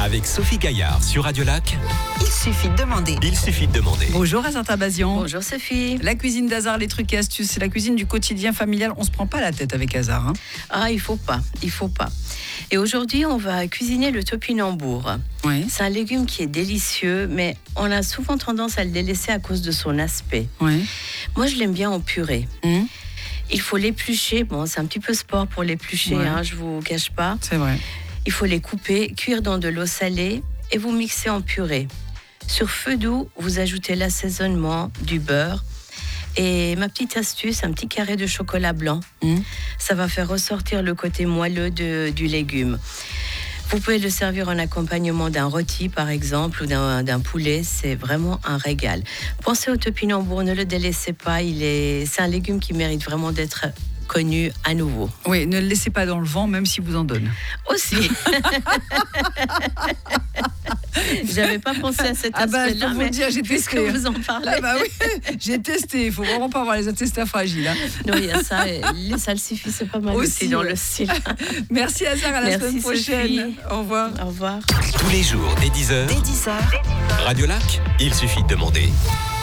avec Sophie Gaillard sur Radio Lac. Il suffit de demander. Il suffit de demander. Bonjour Azar Tabazian. Bonjour Sophie. La cuisine d'Azar, les trucs et astuces, c'est la cuisine du quotidien familial. On se prend pas la tête avec Azar. Ah, il faut pas. Et aujourd'hui, on va cuisiner le topinambour. Oui. C'est un légume qui est délicieux, mais on a souvent tendance à le délaisser à cause de son aspect. Oui. Moi, je l'aime bien en purée. Il faut l'éplucher. Bon, c'est un petit peu sport pour l'éplucher, Ouais. je vous cache pas. C'est vrai. Il faut les couper, cuire dans de l'eau salée et vous mixer en purée. Sur feu doux, vous ajoutez l'assaisonnement, du beurre et ma petite astuce, un petit carré de chocolat blanc. Ça va faire ressortir le côté moelleux du légume. Vous pouvez le servir en accompagnement d'un rôti, par exemple, ou d'un poulet. C'est vraiment un régal. Pensez au topinambour, ne le délaissez pas. C'est un légume qui mérite vraiment d'être connu à nouveau. Oui, ne le laissez pas dans le vent, même s'il vous en donne. Aussi. J'avais pas pensé à cet aspect-là, je peux vous le dire, j'ai puisque testé. vous en parlez. Ah bah oui, j'ai testé. Il faut vraiment pas avoir les intestins fragiles. Non, il y a ça. Et les salsifis, c'est pas mal aussi dans ouais. le style. Merci Azar, à la Merci, semaine prochaine. Sophie. Au revoir. Au revoir. Tous les jours dès 10h, Dès 10h, Radio Lac, il suffit de demander.